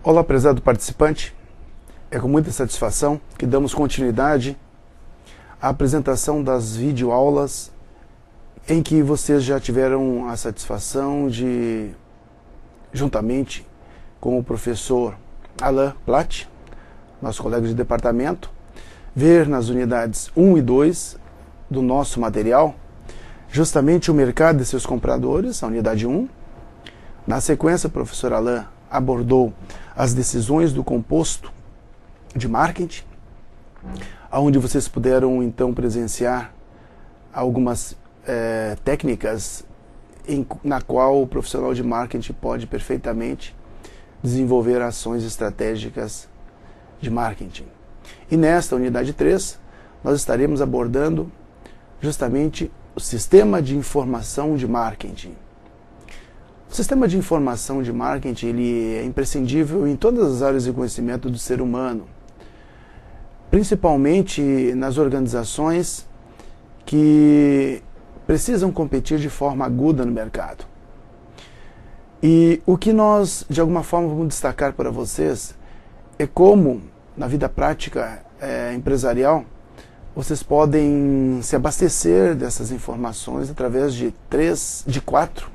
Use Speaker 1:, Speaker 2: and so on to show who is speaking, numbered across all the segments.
Speaker 1: Olá, prezado participante. É com muita satisfação que damos continuidade à apresentação das videoaulas em que vocês já tiveram a satisfação de, juntamente com o professor Alain Platt, nosso colega de departamento, ver nas unidades 1 e 2 do nosso material justamente o mercado e seus compradores, a unidade 1. Na sequência, o professor Alain abordou as decisões do composto de marketing, onde vocês puderam então presenciar algumas técnicas na qual o profissional de marketing pode perfeitamente desenvolver ações estratégicas de marketing. E nesta unidade 3, nós estaremos abordando justamente o sistema de informação de marketing. O sistema de informação de marketing ele é imprescindível em todas as áreas de conhecimento do ser humano, principalmente nas organizações que precisam competir de forma aguda no mercado. E o que nós, de alguma forma, vamos destacar para vocês é como, na vida prática empresarial, vocês podem se abastecer dessas informações através de 4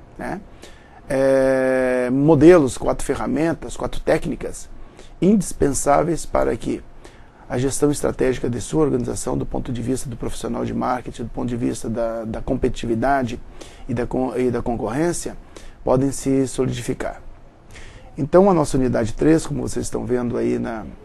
Speaker 1: modelos, 4 ferramentas, 4 técnicas indispensáveis para que a gestão estratégica de sua organização, do ponto de vista do profissional de marketing, do ponto de vista da competitividade e da concorrência, podem se solidificar. Então, a nossa unidade 3, como vocês estão vendo aí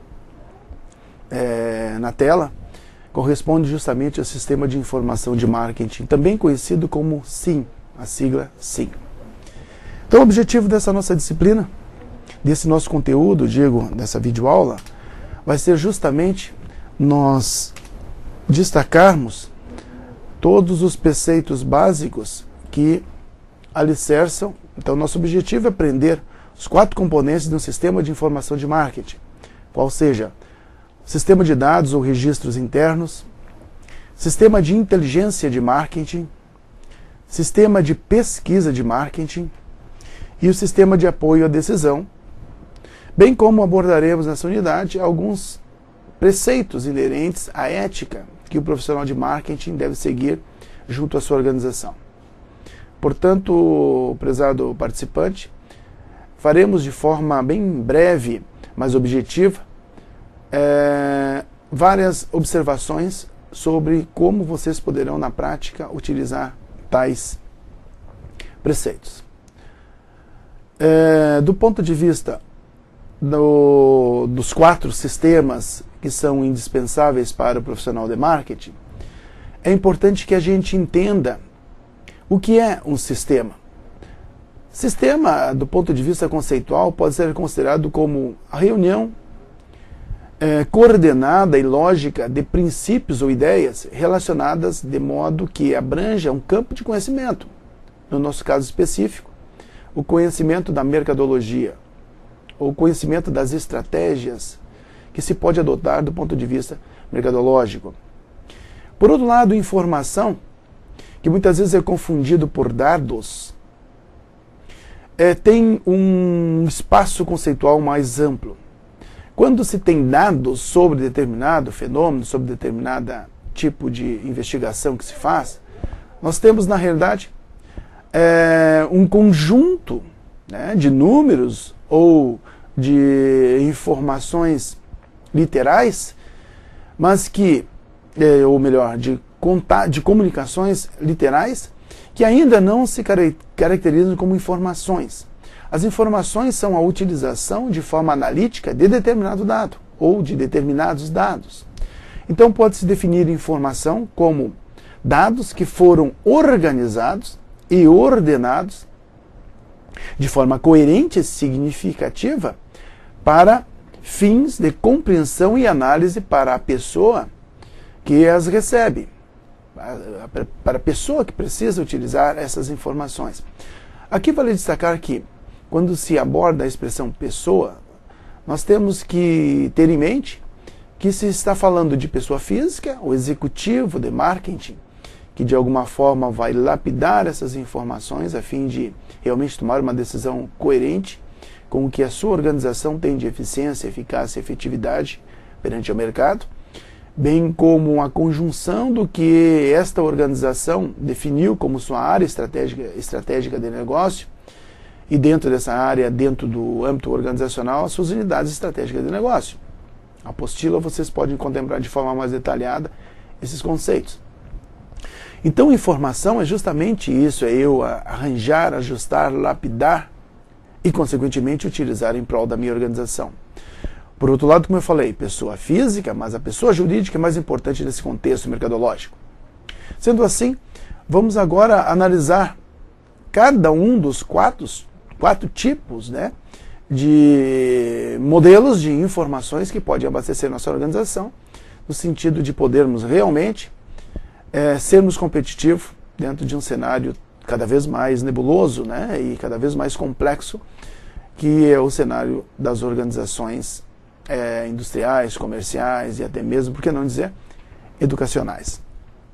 Speaker 1: na tela, corresponde justamente ao Sistema de Informação de Marketing, também conhecido como SIM, a sigla SIM. Então, o objetivo dessa nossa disciplina, desse nosso conteúdo, dessa videoaula, vai ser justamente nós destacarmos todos os preceitos básicos que alicerçam. Então, nosso objetivo é aprender os 4 componentes de um sistema de informação de marketing, qual seja sistema de dados ou registros internos, sistema de inteligência de marketing, sistema de pesquisa de marketing e o sistema de apoio à decisão, bem como abordaremos nessa unidade alguns preceitos inerentes à ética que o profissional de marketing deve seguir junto à sua organização. Portanto, prezado participante, faremos de forma bem breve, mas objetiva, várias observações sobre como vocês poderão, na prática, utilizar tais preceitos. Do ponto de vista dos 4 sistemas que são indispensáveis para o profissional de marketing, é importante que a gente entenda o que é um sistema. Sistema, do ponto de vista conceitual, pode ser considerado como a reunião coordenada e lógica de princípios ou ideias relacionadas de modo que abranja um campo de conhecimento. No nosso caso específico, o conhecimento da mercadologia, ou o conhecimento das estratégias que se pode adotar do ponto de vista mercadológico. Por outro lado, informação, que muitas vezes é confundido por dados, tem um espaço conceitual mais amplo. Quando se tem dados sobre determinado fenômeno, sobre determinado tipo de investigação que se faz, nós temos, na realidade, um conjunto de números ou de informações literais, mas que, ou melhor, de comunicações literais, que ainda não se caracterizam como informações. As informações são a utilização de forma analítica de determinado dado, ou de determinados dados. Então pode-se definir informação como dados que foram organizados e ordenados de forma coerente e significativa para fins de compreensão e análise para a pessoa que as recebe, para a pessoa que precisa utilizar essas informações. Aqui vale destacar que, quando se aborda a expressão pessoa, nós temos que ter em mente que se está falando de pessoa física, o executivo de marketing, que de alguma forma vai lapidar essas informações a fim de realmente tomar uma decisão coerente com o que a sua organização tem de eficiência, eficácia e efetividade perante o mercado, bem como a conjunção do que esta organização definiu como sua área estratégica de negócio, e dentro dessa área, dentro do âmbito organizacional, as suas unidades estratégicas de negócio. A apostila vocês podem contemplar de forma mais detalhada esses conceitos. Então, informação é justamente isso, é eu arranjar, ajustar, lapidar e, consequentemente, utilizar em prol da minha organização. Por outro lado, como eu falei, pessoa física, mas a pessoa jurídica é mais importante nesse contexto mercadológico. Sendo assim, vamos agora analisar cada um dos quatro tipos, né, de modelos de informações que podem abastecer nossa organização, no sentido de podermos realmente sermos competitivos dentro de um cenário cada vez mais nebuloso, né, e cada vez mais complexo, que é o cenário das organizações industriais, comerciais e até mesmo, por que não dizer, educacionais.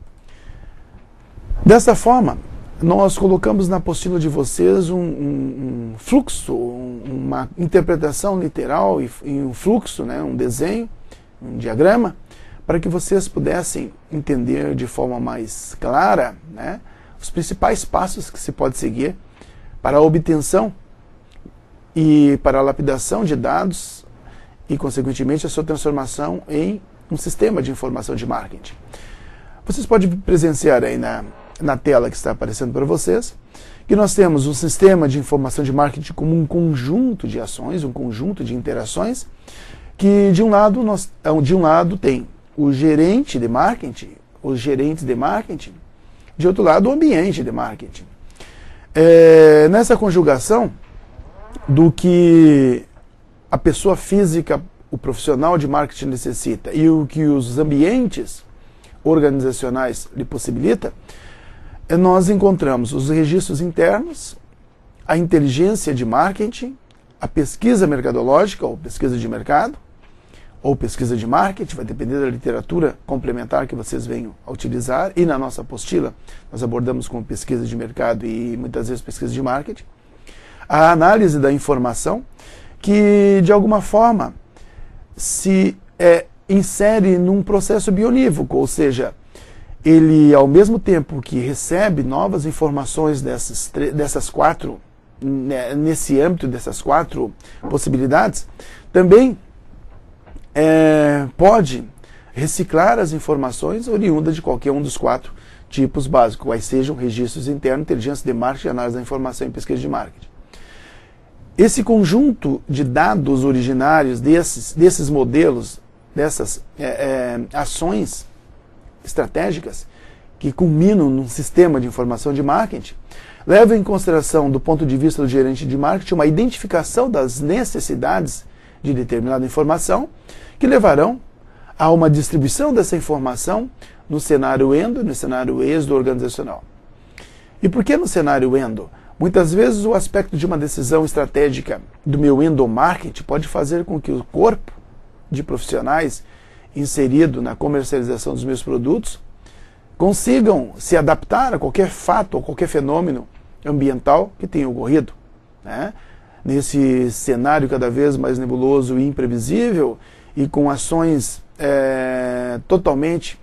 Speaker 1: Dessa forma, nós colocamos na apostila de vocês um fluxo, uma interpretação literal e um fluxo, né, um desenho, um diagrama, para que vocês pudessem entender de forma mais clara, né, os principais passos que se pode seguir para a obtenção e para a lapidação de dados e, consequentemente, a sua transformação em um sistema de informação de marketing. Vocês podem presenciar aí na tela que está aparecendo para vocês, que nós temos um sistema de informação de marketing como um conjunto de ações, um conjunto de interações, que de um lado tem o gerente de marketing, os gerentes de marketing, de outro lado o ambiente de marketing. Nessa conjugação do que a pessoa física, o profissional de marketing necessita e o que os ambientes organizacionais lhe possibilita, nós encontramos os registros internos, a inteligência de marketing, a pesquisa mercadológica ou pesquisa de mercado, ou pesquisa de marketing, vai depender da literatura complementar que vocês venham a utilizar, e na nossa apostila nós abordamos como pesquisa de mercado e muitas vezes pesquisa de marketing, a análise da informação, que de alguma forma se insere num processo bionívoco, ou seja, ele, ao mesmo tempo que recebe novas informações dessas quatro, nesse âmbito dessas quatro possibilidades, também pode reciclar as informações oriundas de qualquer um dos quatro tipos básicos, quais sejam registros internos, inteligência de marketing, análise da informação e pesquisa de marketing. Esse conjunto de dados originários desses modelos, dessas ações estratégicas que culminam num sistema de informação de marketing, leva em consideração, do ponto de vista do gerente de marketing, uma identificação das necessidades de determinada informação, que levarão a uma distribuição dessa informação no cenário endo e no cenário êxodo organizacional. E por que no cenário endo? Muitas vezes o aspecto de uma decisão estratégica do meu endomarketing pode fazer com que o corpo de profissionais inserido na comercialização dos meus produtos consigam se adaptar a qualquer fato ou qualquer fenômeno ambiental que tenha ocorrido, né? Nesse cenário cada vez mais nebuloso e imprevisível e com ações totalmente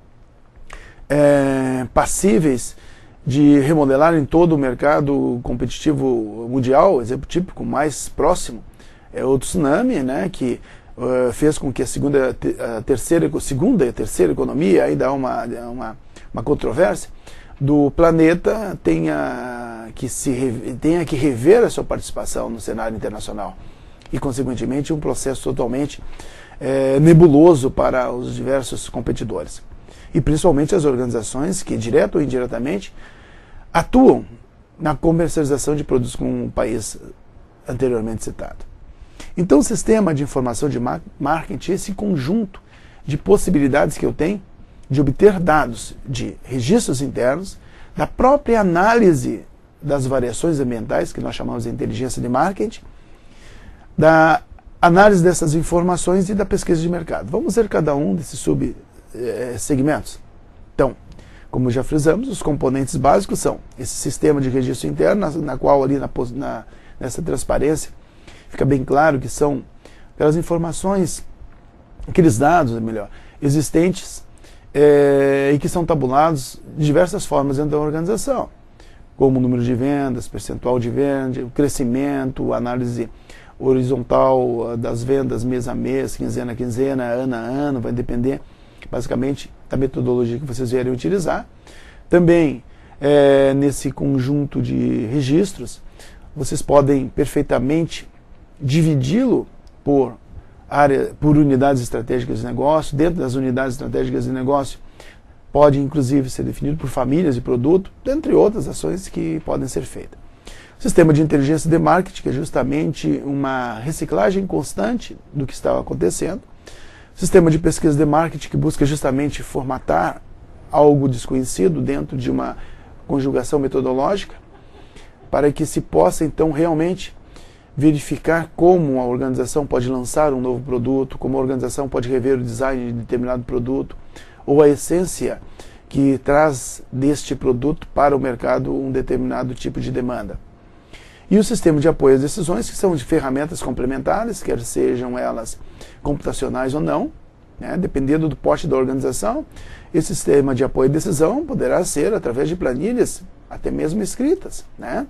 Speaker 1: passíveis de remodelar em todo o mercado competitivo mundial. Exemplo típico mais próximo é o tsunami, né, que fez com que a segunda e a terceira economia, ainda há uma controvérsia, do planeta tenha que rever a sua participação no cenário internacional e, consequentemente, um processo totalmente nebuloso para os diversos competidores. E principalmente as organizações que, direto ou indiretamente, atuam na comercialização de produtos com o país anteriormente citado. Então, o sistema de informação de marketing é esse conjunto de possibilidades que eu tenho de obter dados de registros internos, da própria análise das variações ambientais, que nós chamamos de inteligência de marketing, da análise dessas informações e da pesquisa de mercado. Vamos ver cada um desses subsegmentos. Então, como já frisamos, os componentes básicos são esse sistema de registro interno, na qual ali nessa transparência fica bem claro que são aquelas informações, aqueles dados, melhor, existentes e que são tabulados de diversas formas dentro da organização, como o número de vendas, percentual de venda, o crescimento, análise horizontal das vendas mês a mês, quinzena a quinzena, ano a ano, vai depender basicamente da metodologia que vocês vierem utilizar. Também nesse conjunto de registros, vocês podem perfeitamente dividi-lo por unidades estratégicas de negócio. Dentro das unidades estratégicas de negócio, pode inclusive ser definido por famílias de produto, dentre outras ações que podem ser feitas. O sistema de inteligência de marketing, que é justamente uma reciclagem constante do que está acontecendo. O sistema de pesquisa de marketing, que busca justamente formatar algo desconhecido dentro de uma conjugação metodológica, para que se possa então realmente verificar como a organização pode lançar um novo produto, como a organização pode rever o design de determinado produto, ou a essência que traz deste produto para o mercado um determinado tipo de demanda. E o sistema de apoio às decisões, que são de ferramentas complementares, quer sejam elas computacionais ou não, né, dependendo do porte da organização. Esse sistema de apoio à decisão poderá ser através de planilhas, até mesmo escritas, né,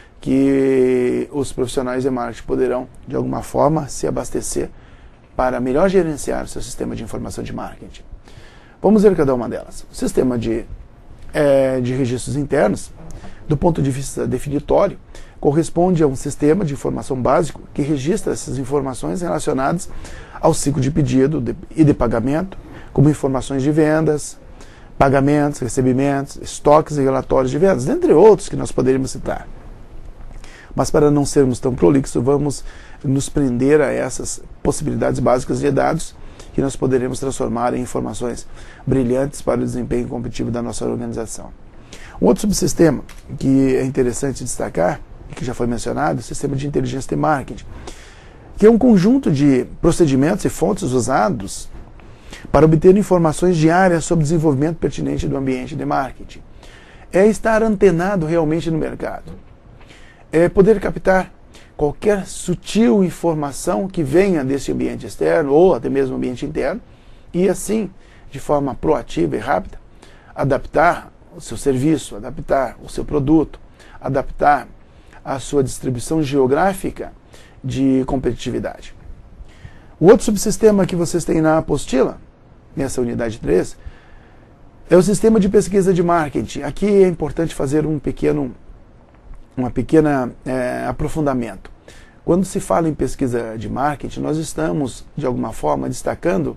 Speaker 1: que os profissionais de marketing poderão, de alguma forma, se abastecer para melhor gerenciar o seu sistema de informação de marketing. Vamos ver cada uma delas. O sistema de registros internos, do ponto de vista definitório, corresponde a um sistema de informação básico que registra essas informações relacionadas ao ciclo de pedido e de pagamento, como informações de vendas, pagamentos, recebimentos, estoques e relatórios de vendas, dentre outros que nós poderíamos citar. Mas para não sermos tão prolixos, vamos nos prender a essas possibilidades básicas de dados que nós poderemos transformar em informações brilhantes para o desempenho competitivo da nossa organização. Um outro subsistema que é interessante destacar, que já foi mencionado, o sistema de inteligência de marketing, que é um conjunto de procedimentos e fontes usados para obter informações diárias sobre o desenvolvimento pertinente do ambiente de marketing. É estar antenado realmente no mercado. É poder captar qualquer sutil informação que venha desse ambiente externo ou até mesmo ambiente interno e assim, de forma proativa e rápida, adaptar o seu serviço, adaptar o seu produto, adaptar a sua distribuição geográfica de competitividade. O outro subsistema que vocês têm na apostila, nessa unidade 3, é o sistema de pesquisa de marketing. Aqui é importante fazer um pequeno aprofundamento. Quando se fala em pesquisa de marketing, nós estamos, de alguma forma, destacando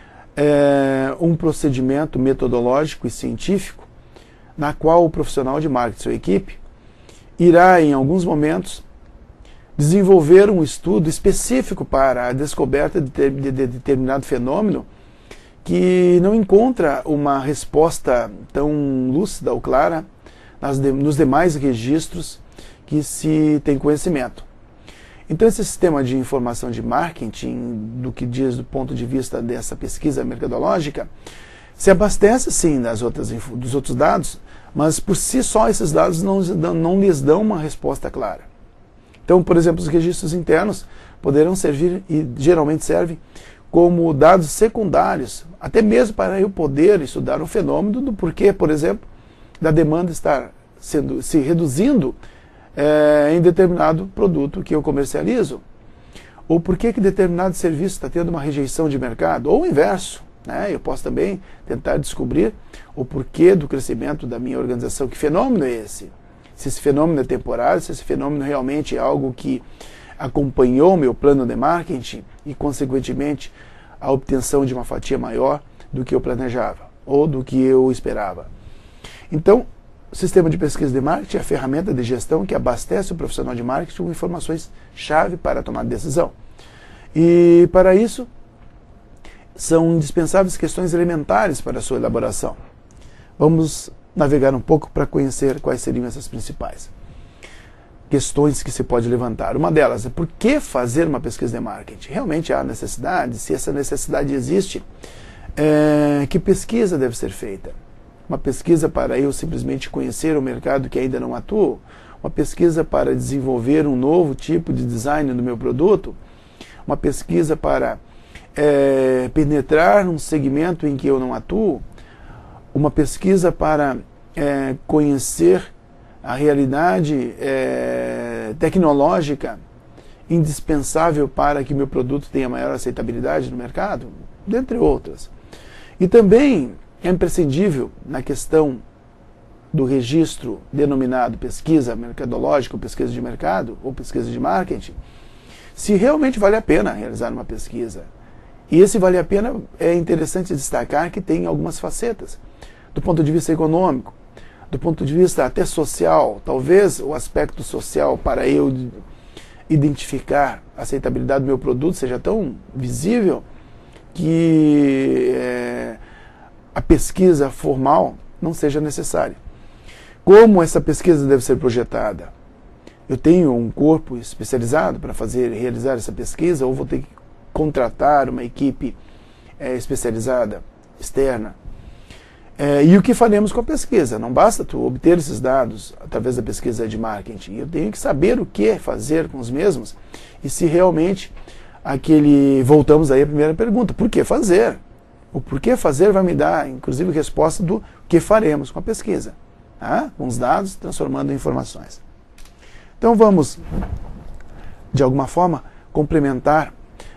Speaker 1: um procedimento metodológico e científico na qual o profissional de marketing, sua equipe, irá, em alguns momentos, desenvolver um estudo específico para a descoberta de determinado fenômeno que não encontra uma resposta tão lúcida ou clara nos demais registros que se tem conhecimento. Então, esse sistema de informação de marketing, do que diz do ponto de vista dessa pesquisa mercadológica, se abastece sim dos outros dados, mas por si só esses dados não lhes dão uma resposta clara. Então, por exemplo, os registros internos poderão servir, e geralmente servem, como dados secundários, até mesmo para eu poder estudar o fenômeno do porquê, por exemplo, da demanda estar se reduzindo em determinado produto que eu comercializo, ou por que determinado serviço está tendo uma rejeição de mercado, ou o inverso. Eu posso também tentar descobrir o porquê do crescimento da minha organização. Que fenômeno é esse? Se esse fenômeno é temporário, se esse fenômeno realmente é algo que acompanhou meu plano de marketing e, consequentemente, a obtenção de uma fatia maior do que eu planejava ou do que eu esperava. Então, o sistema de pesquisa de marketing é a ferramenta de gestão que abastece o profissional de marketing com informações-chave para tomar decisão. E, para isso, são indispensáveis questões elementares para a sua elaboração. Vamos navegar um pouco para conhecer quais seriam essas principais questões que se pode levantar. Uma delas é: por que fazer uma pesquisa de marketing? Realmente há necessidade? Se essa necessidade existe, que pesquisa deve ser feita? Uma pesquisa para eu simplesmente conhecer o mercado que ainda não atuo? uma pesquisa para desenvolver um novo tipo de design do meu produto, uma pesquisa para penetrar num segmento em que eu não atuo, uma pesquisa para conhecer a realidade tecnológica indispensável para que meu produto tenha maior aceitabilidade no mercado, dentre outras. E também é imprescindível na questão do registro denominado pesquisa mercadológica, ou pesquisa de mercado, ou pesquisa de marketing, se realmente vale a pena realizar uma pesquisa. E esse vale a pena é interessante destacar que tem algumas facetas. Do ponto de vista econômico, do ponto de vista até social, talvez o aspecto social para eu identificar a aceitabilidade do meu produto seja tão visível que a pesquisa formal não seja necessária. Como essa pesquisa deve ser projetada? Eu tenho um corpo especializado para realizar essa pesquisa, ou vou ter que contratar uma equipe especializada, externa? E o que faremos com a pesquisa? Não basta tu obter esses dados através da pesquisa de marketing. Eu tenho que saber o que fazer com os mesmos e se realmente voltamos aí à primeira pergunta, por que fazer? O porquê fazer vai me dar, inclusive, resposta do que faremos com a pesquisa, tá? Com os dados, transformando em informações. Então vamos, de alguma forma, complementar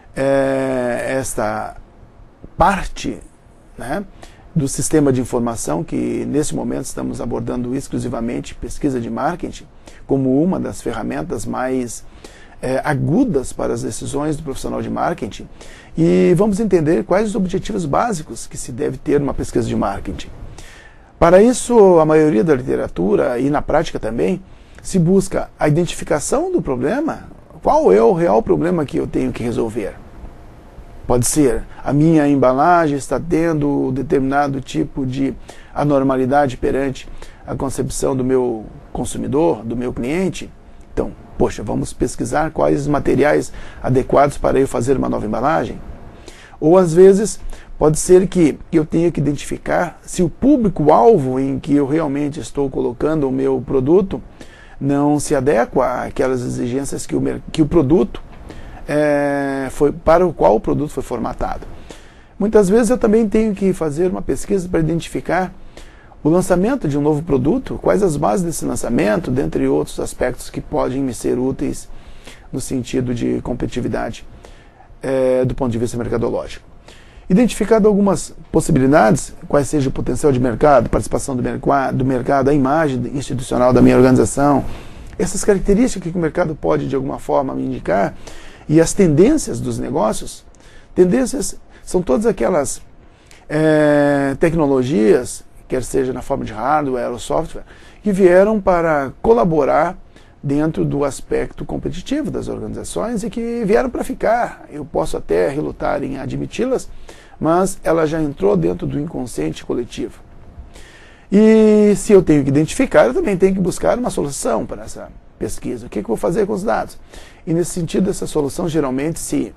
Speaker 1: esta parte, né, do sistema de informação, que nesse momento estamos abordando exclusivamente pesquisa de marketing, como uma das ferramentas mais agudas para as decisões do profissional de marketing, e vamos entender quais os objetivos básicos que se deve ter numa pesquisa de marketing. Para isso, a maioria da literatura, e na prática também, se busca a identificação do problema. Qual é o real problema que eu tenho que resolver? Pode ser, a minha embalagem está tendo determinado tipo de anormalidade perante a concepção do meu consumidor, do meu cliente. Então, poxa, vamos pesquisar quais os materiais adequados para eu fazer uma nova embalagem. Ou às vezes, pode ser que eu tenha que identificar se o público-alvo em que eu realmente estou colocando o meu produto não se adequa àquelas exigências que o produto para o qual o produto foi formatado. Muitas vezes eu também tenho que fazer uma pesquisa para identificar o lançamento de um novo produto, quais as bases desse lançamento, dentre outros aspectos que podem me ser úteis no sentido de competitividade do ponto de vista mercadológico. Identificado algumas possibilidades, quais seja o potencial de mercado, participação do mercado, a imagem institucional da minha organização, essas características que o mercado pode de alguma forma me indicar, e as tendências dos negócios. Tendências são todas aquelas tecnologias, quer seja na forma de hardware ou software, que vieram para colaborar dentro do aspecto competitivo das organizações e que vieram para ficar. Eu posso até relutar em admiti-las, mas ela já entrou dentro do inconsciente coletivo. E se eu tenho que identificar, eu também tenho que buscar uma solução para essa pesquisa. O que eu vou fazer com os dados? E nesse sentido, essa solução geralmente se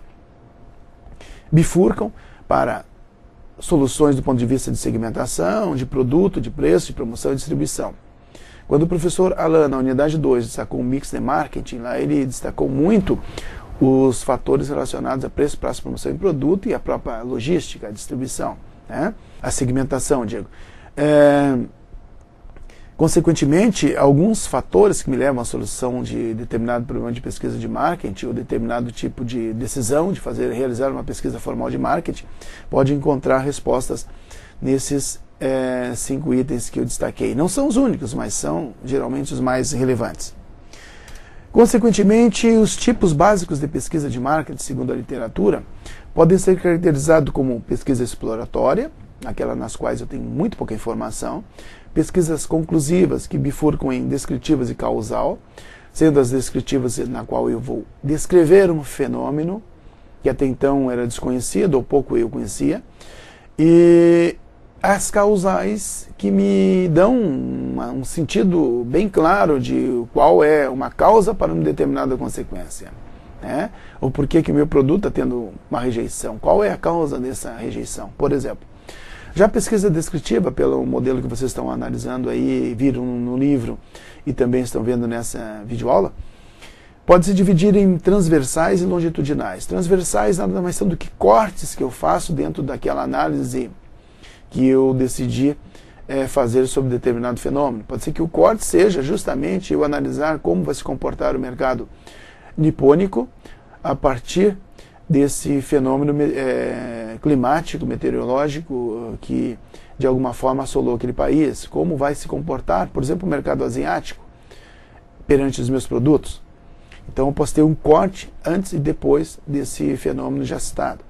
Speaker 1: bifurcam para soluções do ponto de vista de segmentação, de produto, de preço, de promoção e distribuição. Quando o professor Alain, na unidade 2, destacou o mix de marketing, lá ele destacou muito os fatores relacionados a preço, prazo, promoção e produto e a própria logística, a distribuição, né? A segmentação, digo. Consequentemente, alguns fatores que me levam à solução de determinado problema de pesquisa de marketing ou determinado tipo de decisão de realizar uma pesquisa formal de marketing, pode encontrar respostas nesses 5 itens que eu destaquei. Não são os únicos, mas são geralmente os mais relevantes. Consequentemente, os tipos básicos de pesquisa de marketing, segundo a literatura, podem ser caracterizados como pesquisa exploratória, aquela nas quais eu tenho muito pouca informação, pesquisas conclusivas que bifurcam em descritivas e causal, sendo as descritivas na qual eu vou descrever um fenômeno que até então era desconhecido ou pouco eu conhecia, e as causais que me dão um sentido bem claro de qual é uma causa para uma determinada consequência, né? Ou por que o meu produto está tendo uma rejeição, qual é a causa dessa rejeição. Por exemplo, Já a pesquisa descritiva, pelo modelo que vocês estão analisando aí, viram no livro e também estão vendo nessa videoaula, pode se dividir em transversais e longitudinais. Transversais nada mais são do que cortes que eu faço dentro daquela análise que eu decidi fazer sobre determinado fenômeno. Pode ser que o corte seja justamente eu analisar como vai se comportar o mercado nipônico a partir desse fenômeno climático, meteorológico, que de alguma forma assolou aquele país. Como vai se comportar, por exemplo, o mercado asiático perante os meus produtos. Então eu posso ter um corte antes e depois desse fenômeno já citado.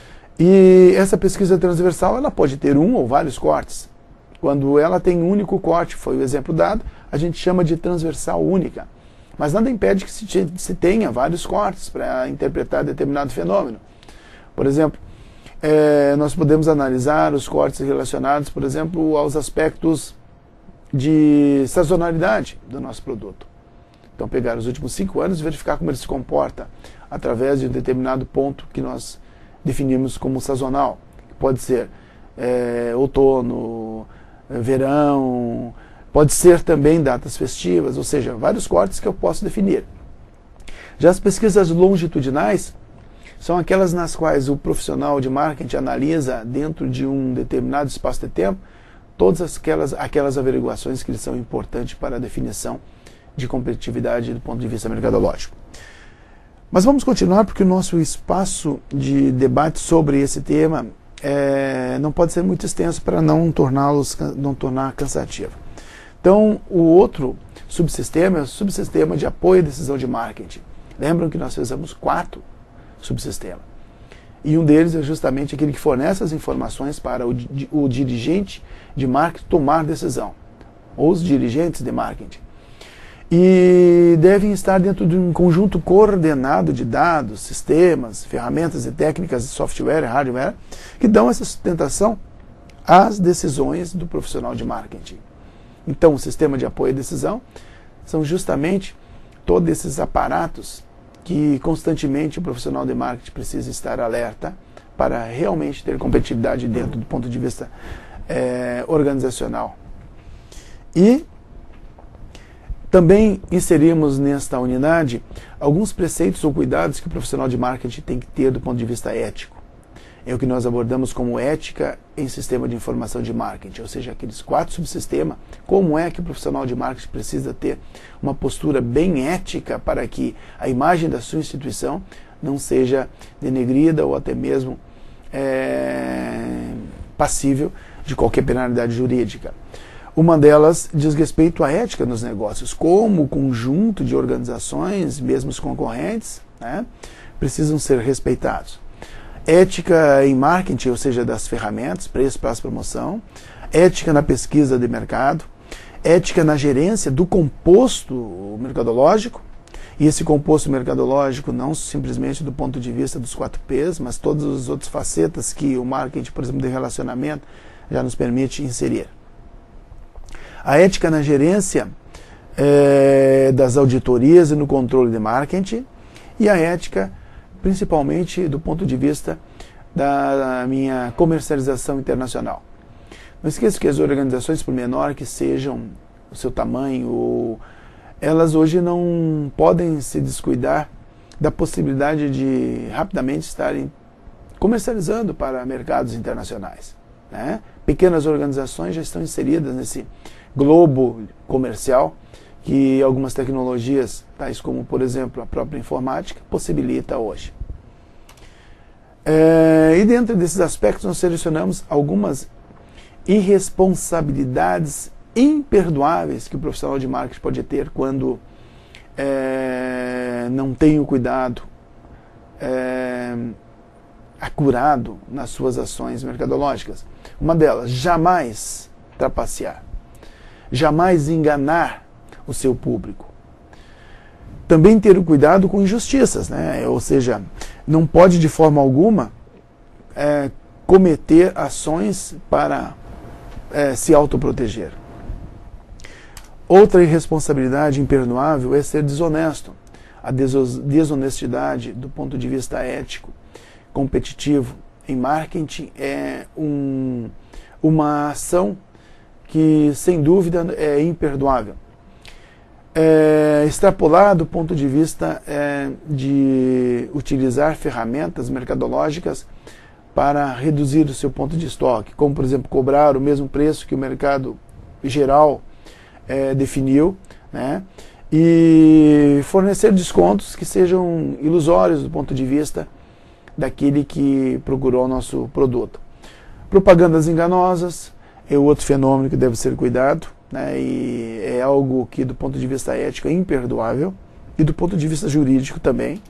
Speaker 1: E essa pesquisa transversal ela pode ter um ou vários cortes. Quando ela tem um único corte, foi o exemplo dado, a gente chama de transversal única. Mas nada impede que se tenha vários cortes para interpretar determinado fenômeno. Por exemplo, nós podemos analisar os cortes relacionados, por exemplo, aos aspectos de sazonalidade do nosso produto. Então, pegar os últimos 5 anos e verificar como ele se comporta através de um determinado ponto que nós definimos como sazonal. Pode ser outono, verão, pode ser também datas festivas, ou seja, vários cortes que eu posso definir. Já as pesquisas longitudinais são aquelas nas quais o profissional de marketing analisa dentro de um determinado espaço de tempo todas aquelas averiguações que são importantes para a definição de competitividade do ponto de vista mercadológico. Mas vamos continuar porque o nosso espaço de debate sobre esse tema não pode ser muito extenso para não tornar cansativo. Então, o outro subsistema é o subsistema de apoio à decisão de marketing. Lembram que nós fizemos 4 subsistemas. E um deles é justamente aquele que fornece as informações para o dirigente de marketing tomar decisão, ou os dirigentes de marketing. E devem estar dentro de um conjunto coordenado de dados, sistemas, ferramentas e técnicas de software e hardware que dão essa sustentação às decisões do profissional de marketing. Então, o sistema de apoio à decisão são justamente todos esses aparatos que constantemente o profissional de marketing precisa estar alerta para realmente ter competitividade dentro do ponto de vista organizacional. E também inserimos nesta unidade alguns preceitos ou cuidados que o profissional de marketing tem que ter do ponto de vista ético. É o que nós abordamos como ética em sistema de informação de marketing, ou seja, aqueles 4 subsistemas, como é que o profissional de marketing precisa ter uma postura bem ética para que a imagem da sua instituição não seja denegrida ou até mesmo passível de qualquer penalidade jurídica. Uma delas diz respeito à ética nos negócios, como o conjunto de organizações, mesmo os concorrentes, precisam ser respeitados. Ética em marketing, ou seja, das ferramentas, preço, prazo, promoção. Ética na pesquisa de mercado. Ética na gerência do composto mercadológico. E esse composto mercadológico não simplesmente do ponto de vista dos 4 P's, mas todas as outras facetas que o marketing, por exemplo, de relacionamento, já nos permite inserir. A ética na gerência das auditorias e no controle de marketing. E a ética principalmente do ponto de vista da minha comercialização internacional. Não esqueça que as organizações, por menor que sejam o seu tamanho, elas hoje não podem se descuidar da possibilidade de rapidamente estarem comercializando para mercados internacionais. Pequenas organizações já estão inseridas nesse globo comercial que algumas tecnologias, tais como, por exemplo, a própria informática, possibilita hoje. E dentro desses aspectos nós selecionamos algumas irresponsabilidades imperdoáveis que o profissional de marketing pode ter quando não tem o cuidado acurado nas suas ações mercadológicas. Uma delas, jamais trapacear, jamais enganar o seu público. Também ter o cuidado com injustiças, ou seja, não pode de forma alguma cometer ações para se autoproteger. Outra irresponsabilidade imperdoável é ser desonesto. A desonestidade do ponto de vista ético, competitivo, em marketing é uma ação que, sem dúvida, é imperdoável. Extrapolar do ponto de vista de utilizar ferramentas mercadológicas para reduzir o seu ponto de estoque, como, por exemplo, cobrar o mesmo preço que o mercado geral definiu, né? E fornecer descontos que sejam ilusórios do ponto de vista daquele que procurou o nosso produto. Propagandas enganosas é outro fenômeno que deve ser cuidado, né? E é algo que, do ponto de vista ético, é imperdoável, e do ponto de vista jurídico também.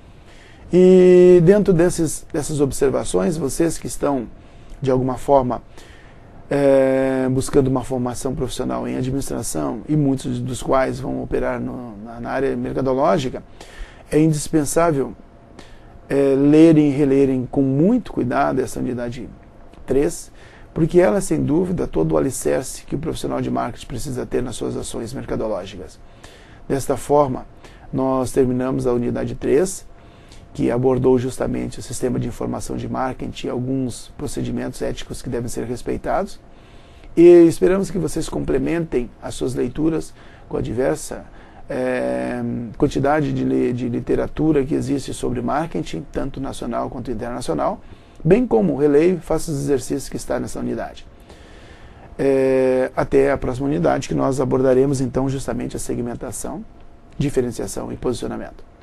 Speaker 1: E dentro dessas observações, vocês que estão, de alguma forma, buscando uma formação profissional em administração, e muitos dos quais vão operar na área mercadológica, é indispensável lerem e relerem com muito cuidado essa unidade 3, porque ela é, sem dúvida, todo o alicerce que o profissional de marketing precisa ter nas suas ações mercadológicas. Desta forma, nós terminamos a unidade 3, que abordou justamente o sistema de informação de marketing e alguns procedimentos éticos que devem ser respeitados. E esperamos que vocês complementem as suas leituras com a diversa quantidade de literatura que existe sobre marketing, tanto nacional quanto internacional, bem como releio e faça os exercícios que está nessa unidade. Até a próxima unidade, que nós abordaremos então justamente a segmentação, diferenciação e posicionamento.